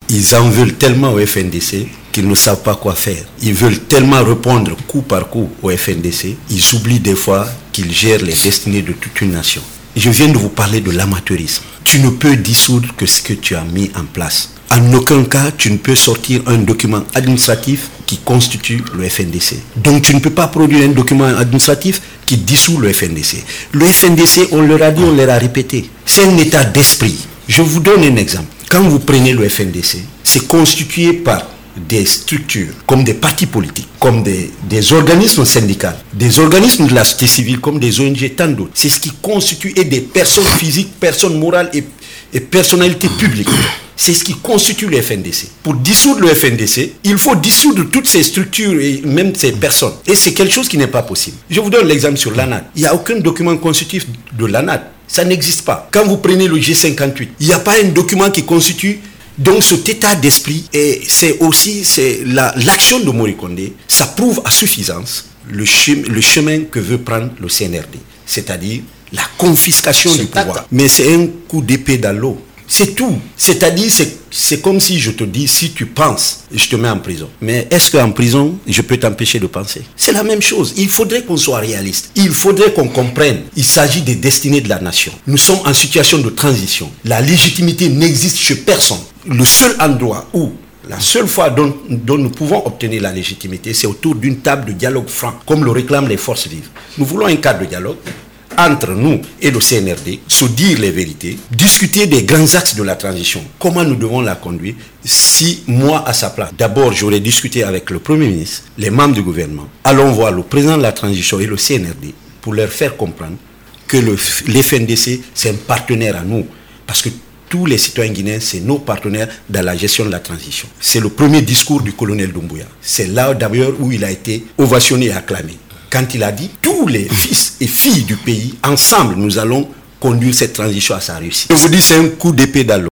Ils en veulent tellement au FNDC qu'ils ne savent pas quoi faire. Ils veulent tellement répondre coup par coup au FNDC, ils oublient des fois qu'ils gèrent les destinées de toute une nation. Je viens de vous parler de l'amateurisme. Tu ne peux dissoudre que ce que tu as mis en place. En aucun cas, tu ne peux sortir un document administratif qui constitue le FNDC. Donc tu ne peux pas produire un document administratif qui dissout le FNDC. Le FNDC, on leur a dit, on leur a répété, c'est un état d'esprit. Je vous donne un exemple. Quand vous prenez le FNDC, c'est constitué par des structures comme des partis politiques, comme des organismes syndicaux, des organismes de la société civile, comme des ONG, tant d'autres. C'est ce qui constitue et des personnes physiques, personnes morales et personnalités publiques. C'est ce qui constitue le FNDC. Pour dissoudre le FNDC, il faut dissoudre toutes ces structures et même ces personnes. Et c'est quelque chose qui n'est pas possible. Je vous donne l'exemple sur l'ANAD. Il n'y a aucun document constitutif de l'ANAD. Ça n'existe pas. Quand vous prenez le G58, il n'y a pas un document qui constitue donc cet état d'esprit. Et c'est aussi l'action de Mori Kondé. Ça prouve à suffisance le chemin que veut prendre le CNRD. C'est-à-dire la confiscation du pouvoir. Mais c'est un coup d'épée dans l'eau. C'est tout. C'est-à-dire, c'est comme si je te dis, si tu penses, je te mets en prison. Mais est-ce qu'en prison, je peux t'empêcher de penser? C'est la même chose. Il faudrait qu'on soit réaliste. Il faudrait qu'on comprenne. Il s'agit des destinées de la nation. Nous sommes en situation de transition. La légitimité n'existe chez personne. Le seul endroit où la seule fois dont nous pouvons obtenir la légitimité, c'est autour d'une table de dialogue franc, comme le réclament les forces vives. Nous voulons un cadre de dialogue entre nous et le CNRD, se dire les vérités, discuter des grands axes de la transition, comment nous devons la conduire. Si moi, à sa place, d'abord j'aurais discuté avec le Premier ministre, les membres du gouvernement, allons voir le président de la transition et le CNRD pour leur faire comprendre que l'FNDC, c'est un partenaire à nous, parce que tous les citoyens guinéens, c'est nos partenaires dans la gestion de la transition. C'est le premier discours du colonel Doumbouya. C'est là d'ailleurs où il a été ovationné et acclamé. Quand il a dit, tous les fils et filles du pays, ensemble, nous allons conduire cette transition à sa réussite. Je vous dis, c'est un coup d'épée dans l'eau.